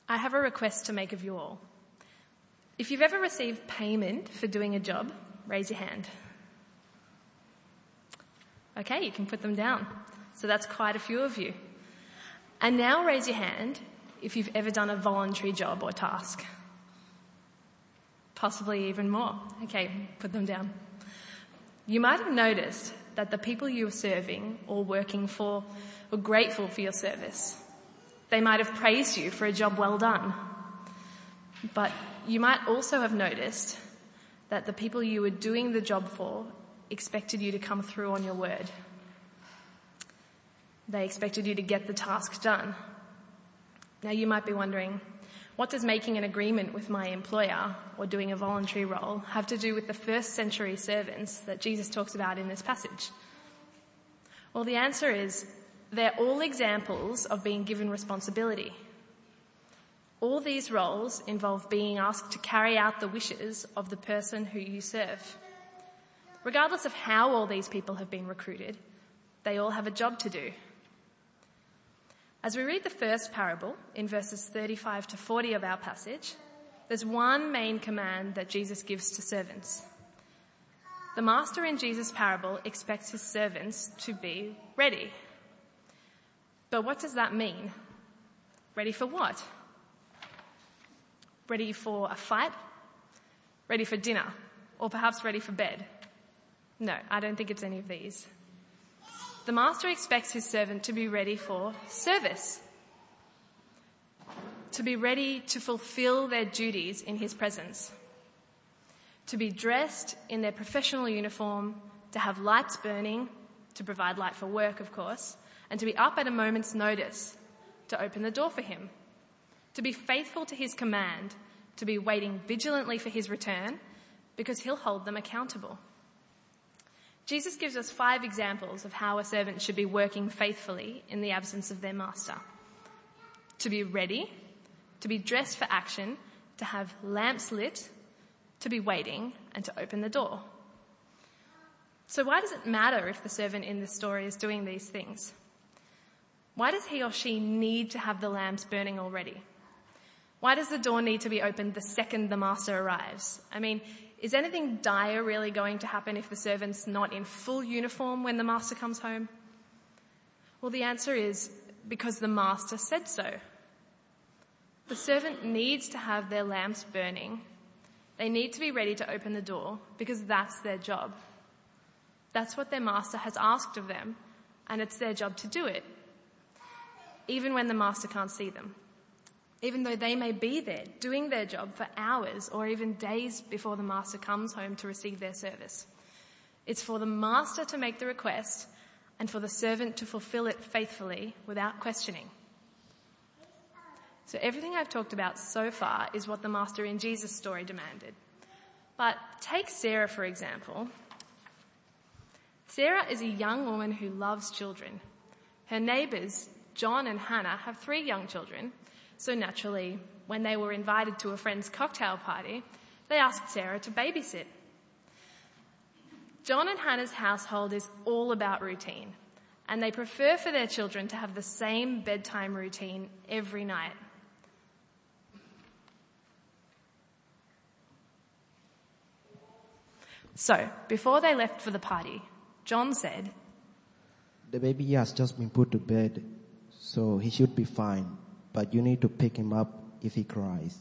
I have a request to make of you all. If you've ever received payment for doing a job, raise your hand. Okay, you can put them down. So that's quite a few of you. And now raise your hand if you've ever done a voluntary job or task. Possibly even more. Okay, put them down. You might have noticed that the people you were serving or working for were grateful for your service. They might have praised you for a job well done. But you might also have noticed that the people you were doing the job for expected you to come through on your word. They expected you to get the task done. Now you might be wondering, what does making an agreement with my employer or doing a voluntary role have to do with the first century servants that Jesus talks about in this passage? Well, the answer is they're all examples of being given responsibility. All these roles involve being asked to carry out the wishes of the person who you serve. Regardless of how all these people have been recruited, they all have a job to do. As we read the first parable in verses 35 to 40 of our passage, there's one main command that Jesus gives to servants. The master in Jesus' parable expects his servants to be ready. But what does that mean? Ready for what? Ready for a fight? Ready for dinner? Or perhaps ready for bed? No, I don't think it's any of these. The master expects his servant to be ready for service. To be ready to fulfill their duties in his presence. To be dressed in their professional uniform, to have lights burning, to provide light for work, of course, and to be up at a moment's notice to open the door for him. To be faithful to his command, to be waiting vigilantly for his return, because he'll hold them accountable. Jesus gives us 5 examples of how a servant should be working faithfully in the absence of their master. To be ready, to be dressed for action, to have lamps lit, to be waiting, and to open the door. So why does it matter if the servant in this story is doing these things? Why does he or she need to have the lamps burning already? Why does the door need to be opened the second the master arrives? I mean, is anything dire really going to happen if the servant's not in full uniform when the master comes home? Well, the answer is because the master said so. The servant needs to have their lamps burning. They need to be ready to open the door because that's their job. That's what their master has asked of them, and it's their job to do it, even when the master can't see them. Even though they may be there doing their job for hours or even days before the master comes home to receive their service. It's for the master to make the request and for the servant to fulfill it faithfully without questioning. So everything I've talked about so far is what the master in Jesus' story demanded. But take Sarah, for example. Sarah is a young woman who loves children. Her neighbours, John and Hannah, have 3 young children. So naturally, when they were invited to a friend's cocktail party, they asked Sarah to babysit. John and Hannah's household is all about routine, and they prefer for their children to have the same bedtime routine every night. So, before they left for the party, John said, "The baby has just been put to bed, so he should be fine. But you need to pick him up if he cries."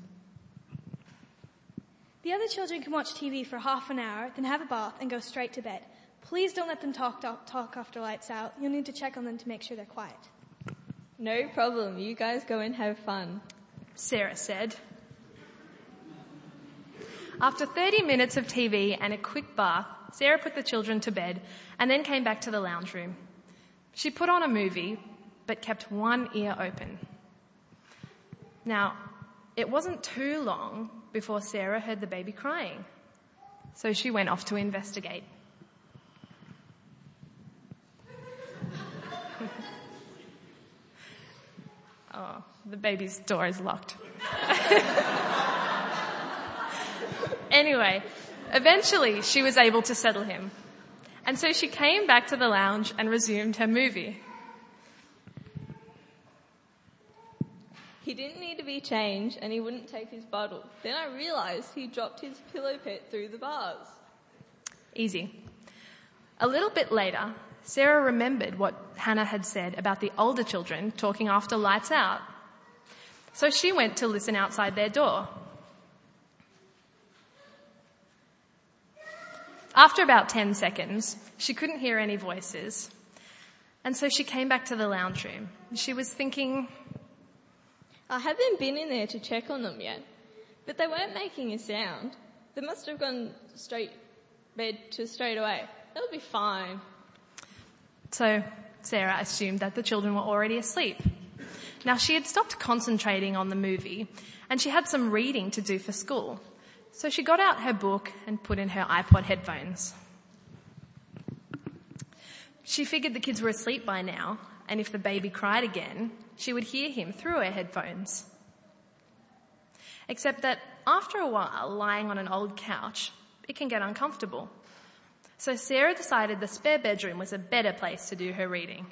The other children can watch TV for half an hour, then have a bath and go straight to bed. Please don't let them talk after lights out. You'll need to check on them to make sure they're quiet. No problem. You guys go and have fun, Sarah said. After 30 minutes of TV and a quick bath, Sarah put the children to bed and then came back to the lounge room. She put on a movie, but kept one ear open. Now, it wasn't too long before Sarah heard the baby crying, so she went off to investigate. Oh, the baby's door is locked. Anyway, eventually she was able to settle him, and so she came back to the lounge and resumed her movie. He didn't need to be changed and he wouldn't take his bottle. Then I realised he dropped his pillow pet through the bars. Easy. A little bit later, Sarah remembered what Hannah had said about the older children talking after lights out. So she went to listen outside their door. After about 10 seconds, she couldn't hear any voices. And so she came back to the lounge room. She was thinking, I haven't been in there to check on them yet, but they weren't making a sound. They must have gone straight away. They'll be fine. So Sarah assumed that the children were already asleep. Now she had stopped concentrating on the movie and she had some reading to do for school. So she got out her book and put in her iPod headphones. She figured the kids were asleep by now, and if the baby cried again, she would hear him through her headphones. Except that after a while, lying on an old couch, it can get uncomfortable. So Sarah decided the spare bedroom was a better place to do her reading.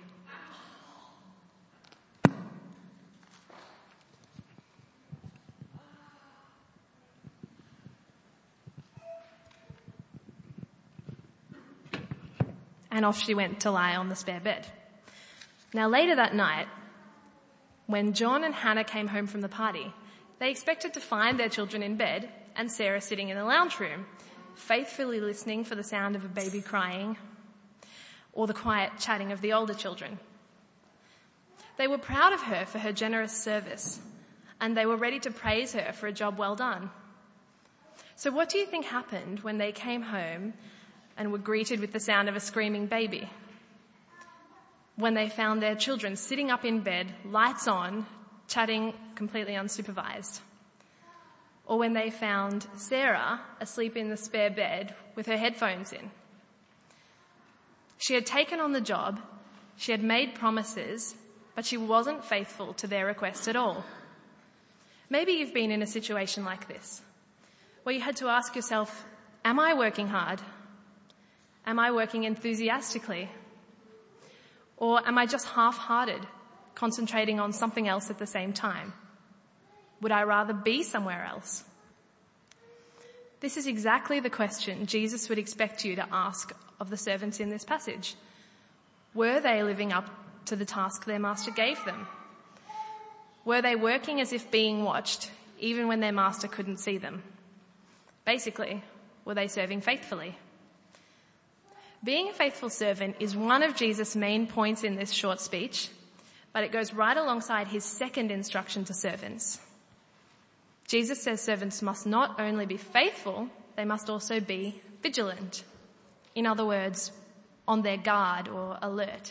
And off she went to lie on the spare bed. Now later that night, when John and Hannah came home from the party, they expected to find their children in bed and Sarah sitting in the lounge room, faithfully listening for the sound of a baby crying or the quiet chatting of the older children. They were proud of her for her generous service, and they were ready to praise her for a job well done. So what do you think happened when they came home and were greeted with the sound of a screaming baby? When they found their children sitting up in bed, lights on, chatting completely unsupervised? Or when they found Sarah asleep in the spare bed with her headphones in? She had taken on the job, she had made promises, but she wasn't faithful to their request at all. Maybe you've been in a situation like this, where you had to ask yourself, am I working hard? Am I working enthusiastically? Or am I just half-hearted, concentrating on something else at the same time? Would I rather be somewhere else? This is exactly the question Jesus would expect you to ask of the servants in this passage. Were they living up to the task their master gave them? Were they working as if being watched, even when their master couldn't see them? Basically, were they serving faithfully? Being a faithful servant is one of Jesus' main points in this short speech, but it goes right alongside his second instruction to servants. Jesus says servants must not only be faithful, they must also be vigilant. In other words, on their guard or alert.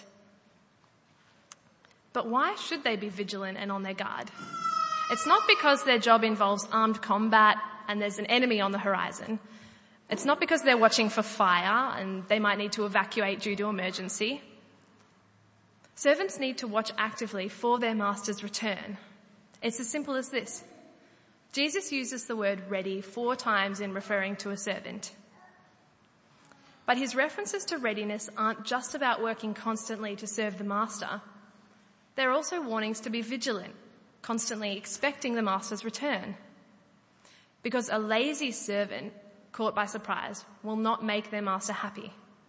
But why should they be vigilant and on their guard? It's not because their job involves armed combat and there's an enemy on the horizon. It's not because they're watching for fire and they might need to evacuate due to emergency. Servants need to watch actively for their master's return. It's as simple as this. Jesus uses the word ready 4 times in referring to a servant. But his references to readiness aren't just about working constantly to serve the master. They're also warnings to be vigilant, constantly expecting the master's return. Because a lazy servant caught by surprise will not make their master happy.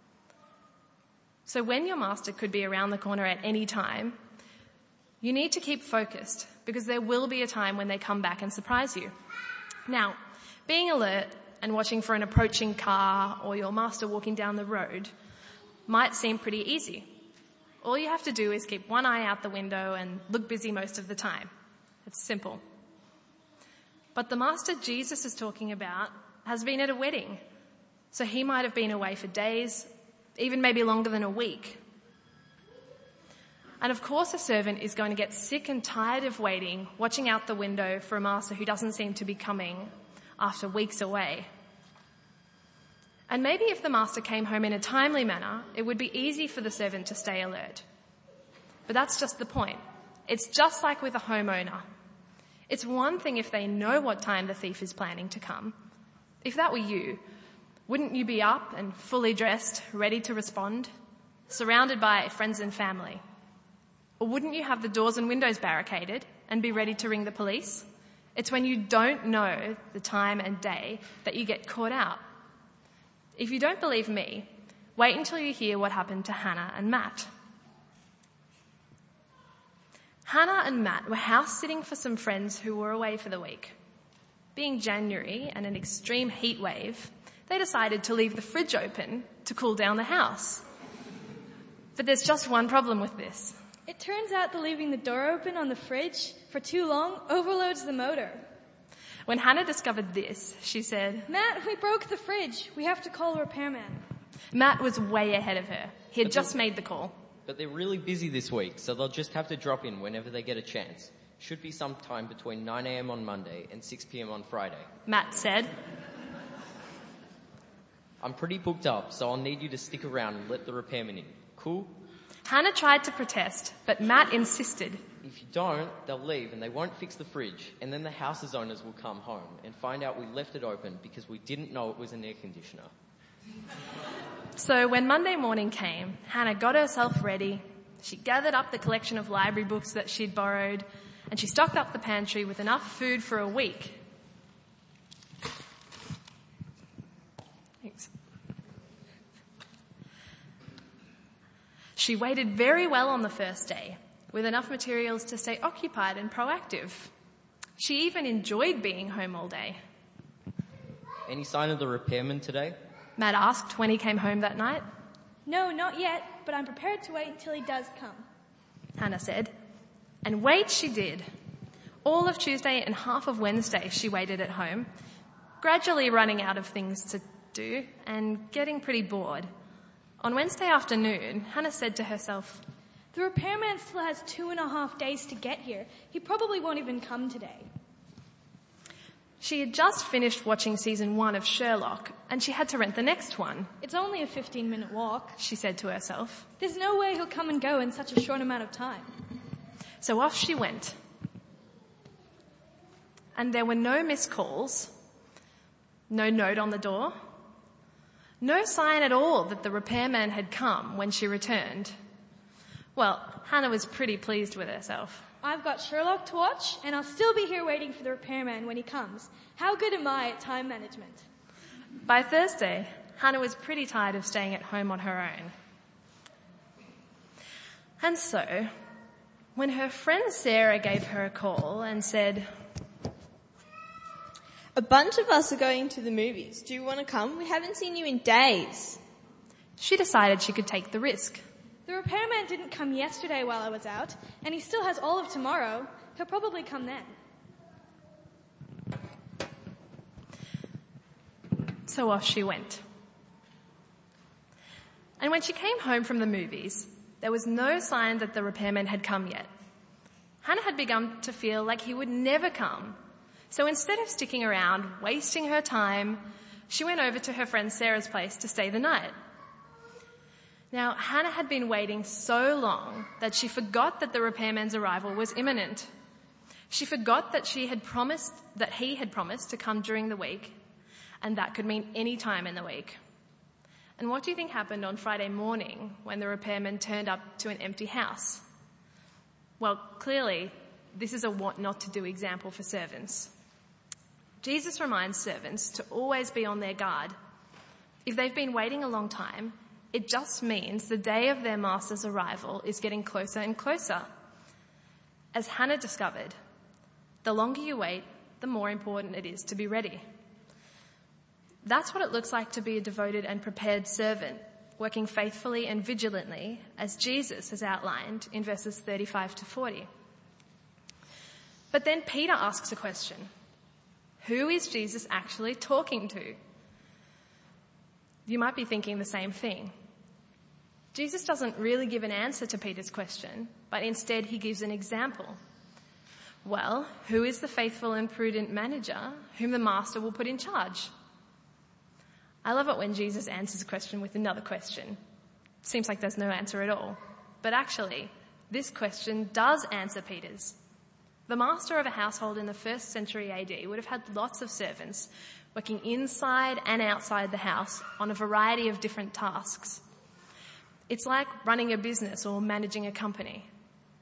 So when your master could be around the corner at any time, you need to keep focused because there will be a time when they come back and surprise you. Now, being alert and watching for an approaching car or your master walking down the road might seem pretty easy. All you have to do is keep one eye out the window and look busy most of the time. It's simple. But the master Jesus is talking about has been at a wedding, so he might have been away for days, even maybe longer than a week. And of course a servant is going to get sick and tired of waiting, watching out the window for a master who doesn't seem to be coming after weeks away. And maybe if the master came home in a timely manner, it would be easy for the servant to stay alert. But that's just the point. It's just like with a homeowner. It's one thing if they know what time the thief is planning to come. If that were you, wouldn't you be up and fully dressed, ready to respond, surrounded by friends and family? Or wouldn't you have the doors and windows barricaded and be ready to ring the police? It's when you don't know the time and day that you get caught out. If you don't believe me, wait until you hear what happened to Hannah and Matt. Hannah and Matt were house sitting for some friends who were away for the week. Being January and an extreme heat wave, they decided to leave the fridge open to cool down the house. But there's just one problem with this. It turns out that leaving the door open on the fridge for too long overloads the motor. When Hannah discovered this, she said, Matt, we broke the fridge. We have to call a repairman. Matt was way ahead of her. He had just made the call. But they're really busy this week, so they'll just have to drop in whenever they get a chance. Should be sometime between 9 a.m. on Monday and 6 p.m. on Friday. Matt said. I'm pretty booked up, so I'll need you to stick around and let the repairman in. Cool? Hannah tried to protest, but Matt insisted. If you don't, they'll leave and they won't fix the fridge, and then the house's owners will come home and find out we left it open because we didn't know it was an air conditioner. So when Monday morning came, Hannah got herself ready. She gathered up the collection of library books that she'd borrowed, and she stocked up the pantry with enough food for a week. Thanks. She waited very well on the first day, with enough materials to stay occupied and proactive. She even enjoyed being home all day. Any sign of the repairman today? Matt asked when he came home that night. No, not yet, but I'm prepared to wait until he does come. Hannah said. And wait she did. All of Tuesday and half of Wednesday she waited at home, gradually running out of things to do and getting pretty bored. On Wednesday afternoon, Hannah said to herself, The repairman still has 2.5 days to get here. He probably won't even come today. She had just finished watching season 1 of Sherlock, and she had to rent the next one. It's only a 15-minute walk, she said to herself. There's no way he'll come and go in such a short amount of time. So off she went. And there were no missed calls, no note on the door, no sign at all that the repairman had come when she returned. Well, Hannah was pretty pleased with herself. I've got Sherlock to watch, and I'll still be here waiting for the repairman when he comes. How good am I at time management? By Thursday, Hannah was pretty tired of staying at home on her own. And so, when her friend Sarah gave her a call and said, A bunch of us are going to the movies. Do you want to come? We haven't seen you in days. She decided she could take the risk. The repairman didn't come yesterday while I was out, and he still has all of tomorrow. He'll probably come then. So off she went. And when she came home from the movies, there was no sign that the repairman had come yet. Hannah had begun to feel like he would never come. So instead of sticking around, wasting her time, she went over to her friend Sarah's place to stay the night. Now, Hannah had been waiting so long that she forgot that the repairman's arrival was imminent. She forgot that he had promised to come during the week, and that could mean any time in the week. And what do you think happened on Friday morning when the repairman turned up to an empty house? Well, clearly, this is a what not to do example for servants. Jesus reminds servants to always be on their guard. If they've been waiting a long time, it just means the day of their master's arrival is getting closer and closer. As Hannah discovered, the longer you wait, the more important it is to be ready. That's what it looks like to be a devoted and prepared servant, working faithfully and vigilantly, as Jesus has outlined in verses 35 to 40. But then Peter asks a question. Who is Jesus actually talking to? You might be thinking the same thing. Jesus doesn't really give an answer to Peter's question, but instead he gives an example. Well, who is the faithful and prudent manager whom the master will put in charge? I love it when Jesus answers a question with another question. Seems like there's no answer at all. But actually, this question does answer Peter's. The master of a household in the 1st century AD would have had lots of servants working inside and outside the house on a variety of different tasks. It's like running a business or managing a company.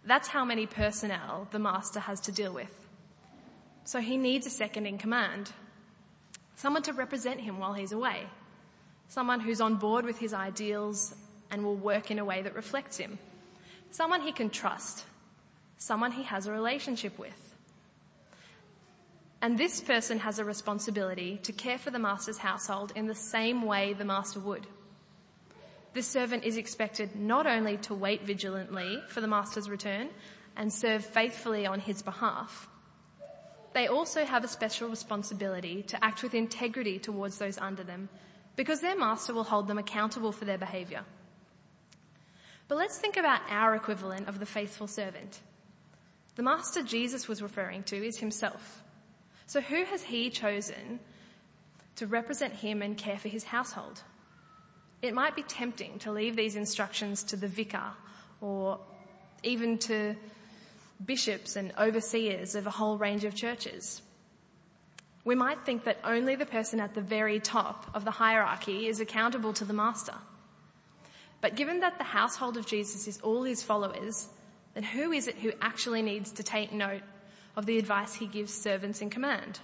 That's how many personnel the master has to deal with. So he needs a second in command. Someone to represent him while he's away. Someone who's on board with his ideals and will work in a way that reflects him. Someone he can trust. Someone he has a relationship with. And this person has a responsibility to care for the master's household in the same way the master would. This servant is expected not only to wait vigilantly for the master's return and serve faithfully on his behalf, they also have a special responsibility to act with integrity towards those under them, because their master will hold them accountable for their behaviour. But let's think about our equivalent of the faithful servant. The master Jesus was referring to is himself. So who has he chosen to represent him and care for his household? It might be tempting to leave these instructions to the vicar or even to bishops and overseers of a whole range of churches. We might think that only the person at the very top of the hierarchy is accountable to the master. But given that the household of Jesus is all his followers, then who is it who actually needs to take note of the advice he gives servants in command?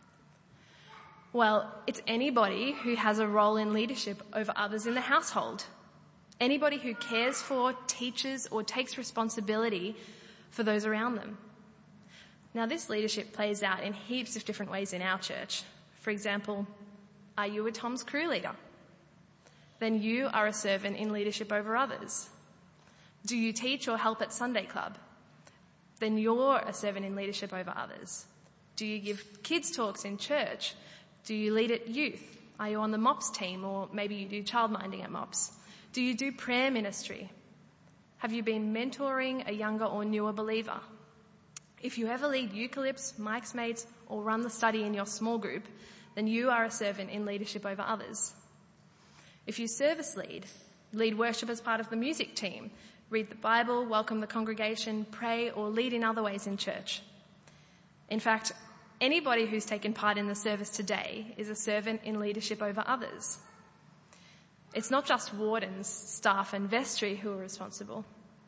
Well, it's anybody who has a role in leadership over others in the household. Anybody who cares for, teaches, or takes responsibility for those around them. Now, this leadership plays out in heaps of different ways in our church. For example, are you a Tom's Crew leader? Then you are a servant in leadership over others. Do you teach or help at Sunday Club? Then you're a servant in leadership over others. Do you give kids talks in church? Do you lead at youth? Are you on the MOPS team, or maybe you do childminding at MOPS? Do you do prayer ministry? Have you been mentoring a younger or newer believer? If you ever lead Eucalypts, Mike's Mates, or run the study in your small group, then you are a servant in leadership over others. If you service lead worship as part of the music team, read the Bible, welcome the congregation, pray, or lead in other ways in church. In fact, anybody who's taken part in the service today is a servant in leadership over others. It's not just wardens, staff, and vestry who are responsible.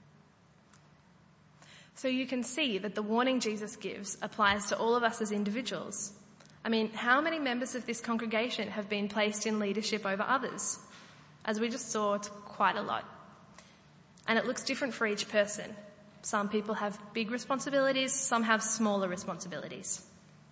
So you can see that the warning Jesus gives applies to all of us as individuals. I mean, how many members of this congregation have been placed in leadership over others? As we just saw, it's quite a lot. And it looks different for each person. Some people have big responsibilities, some have smaller responsibilities.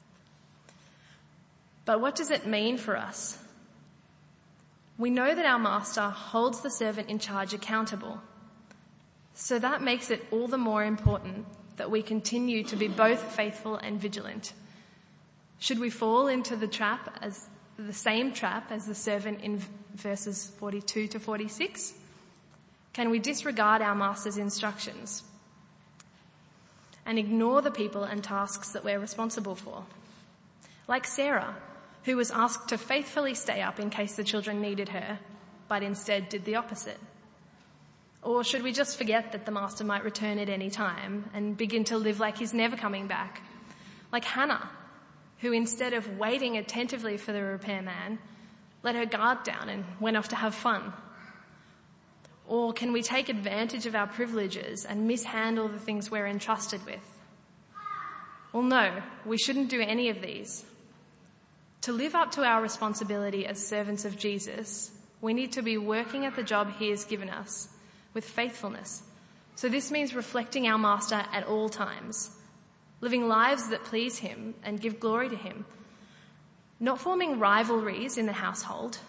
But what does it mean for us? We know that our master holds the servant in charge accountable. So that makes it all the more important that we continue to be both faithful and vigilant. Should we fall into the same trap as the servant in verses 42 to 46? Can we disregard our master's instructions and ignore the people and tasks that we're responsible for? Like Sarah, who was asked to faithfully stay up in case the children needed her, but instead did the opposite. Or should we just forget that the master might return at any time and begin to live like he's never coming back? Like Hannah, who instead of waiting attentively for the repairman, let her guard down and went off to have fun. Or can we take advantage of our privileges and mishandle the things we're entrusted with? Well, no, we shouldn't do any of these. To live up to our responsibility as servants of Jesus, we need to be working at the job he has given us with faithfulness. So this means reflecting our master at all times, living lives that please him and give glory to him, not forming rivalries in the household,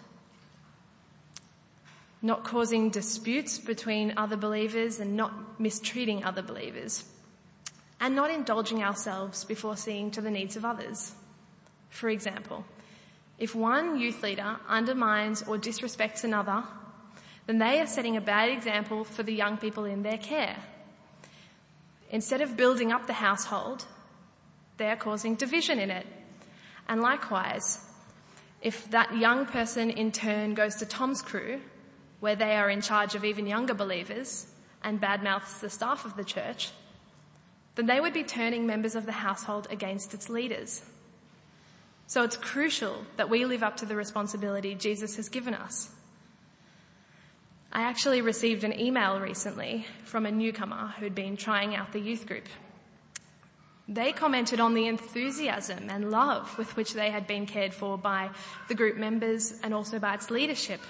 not causing disputes between other believers and not mistreating other believers, and not indulging ourselves before seeing to the needs of others. For example, if one youth leader undermines or disrespects another, then they are setting a bad example for the young people in their care. Instead of building up the household, they are causing division in it. And likewise, if that young person in turn goes to Tom's Crew, where they are in charge of even younger believers, and badmouths the staff of the church, then they would be turning members of the household against its leaders. So it's crucial that we live up to the responsibility Jesus has given us. I actually received an email recently from a newcomer who'd been trying out the youth group. They commented on the enthusiasm and love with which they had been cared for by the group members and also by its leadership.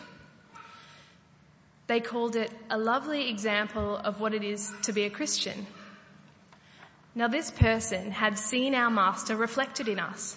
They called it a lovely example of what it is to be a Christian. Now, this person had seen our Master reflected in us.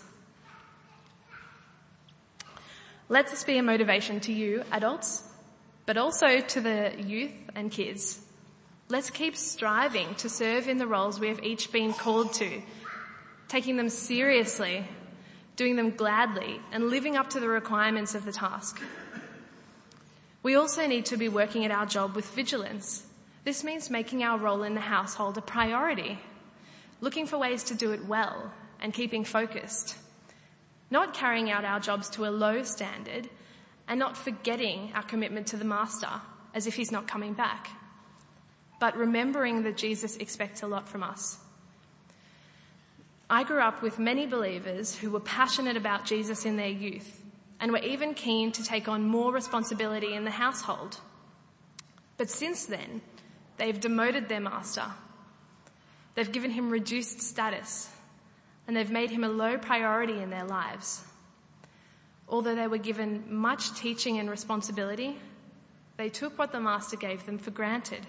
Let this be a motivation to you, adults, but also to the youth and kids. Let's keep striving to serve in the roles we have each been called to, taking them seriously, doing them gladly, and living up to the requirements of the task. We also need to be working at our job with vigilance. This means making our role in the household a priority, looking for ways to do it well and keeping focused, not carrying out our jobs to a low standard and not forgetting our commitment to the Master as if he's not coming back, but remembering that Jesus expects a lot from us. I grew up with many believers who were passionate about Jesus in their youth and were even keen to take on more responsibility in the household. But since then, they've demoted their Master. They've given him reduced status, and they've made him a low priority in their lives. Although they were given much teaching and responsibility, they took what the Master gave them for granted.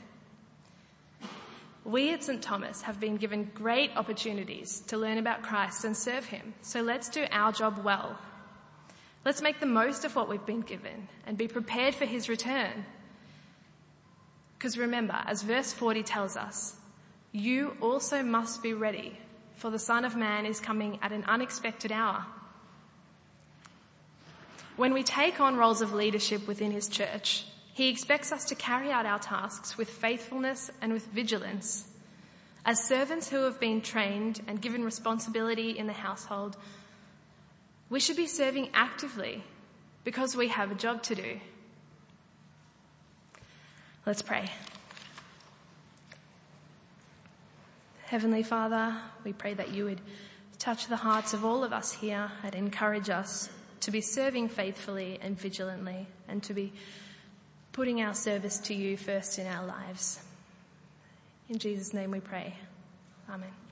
We at St. Thomas have been given great opportunities to learn about Christ and serve him, so let's do our job well. Let's make the most of what we've been given and be prepared for his return. Because remember, as verse 40 tells us, you also must be ready, for the Son of Man is coming at an unexpected hour. When we take on roles of leadership within his church, he expects us to carry out our tasks with faithfulness and with vigilance. As servants who have been trained and given responsibility in the household, we should be serving actively because we have a job to do. Let's pray. Heavenly Father, we pray that you would touch the hearts of all of us here and encourage us to be serving faithfully and vigilantly and to be putting our service to you first in our lives. In Jesus' name we pray. Amen.